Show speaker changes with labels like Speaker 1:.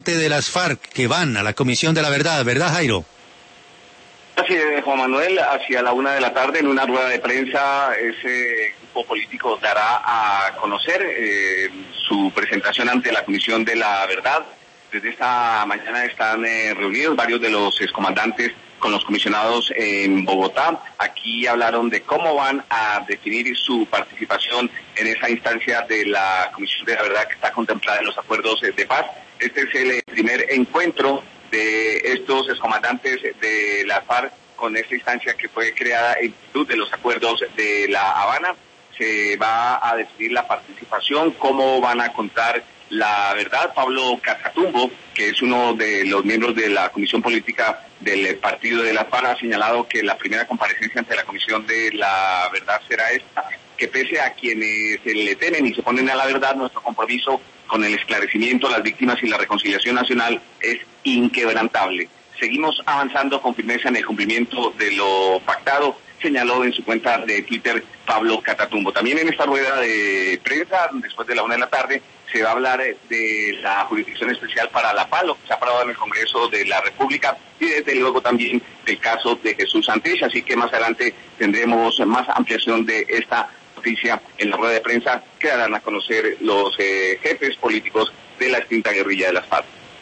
Speaker 1: de las FARC que van a la Comisión de la Verdad, ¿verdad, Jairo?
Speaker 2: Así es, Juan Manuel, hacia la 1 de la tarde en una rueda de prensa ese grupo político dará a conocer su presentación ante la Comisión de la Verdad. Desde esta mañana están reunidos varios de los excomandantes con los comisionados en Bogotá. Aquí hablaron de cómo van a definir su participación en esa instancia de la Comisión de la Verdad que está contemplada en los acuerdos de paz. Este es el primer encuentro de estos excomandantes de la FARC con esta instancia que fue creada en virtud de los acuerdos de La Habana. Se va a definir la participación, cómo van a contar la verdad. Pablo Catatumbo, que es uno de los miembros de la Comisión Política del Partido de la FARC, ha señalado que la primera comparecencia ante la Comisión de la Verdad será esta, que pese a quienes se le temen y se ponen a la verdad, nuestro compromiso con el esclarecimiento de las víctimas y la reconciliación nacional es inquebrantable. Seguimos avanzando con firmeza en el cumplimiento de lo pactado, señaló en su cuenta de Twitter Pablo Catatumbo. También en esta rueda de prensa, después de la 1 de la tarde, se va a hablar de la Jurisdicción Especial para la Paz, que se ha aprobado en el Congreso de la República, y desde luego también del caso de Jesús Santrich, así que más adelante tendremos más ampliación de esta noticia en la rueda de prensa que darán a conocer los jefes políticos de la extinta guerrilla de las FARC.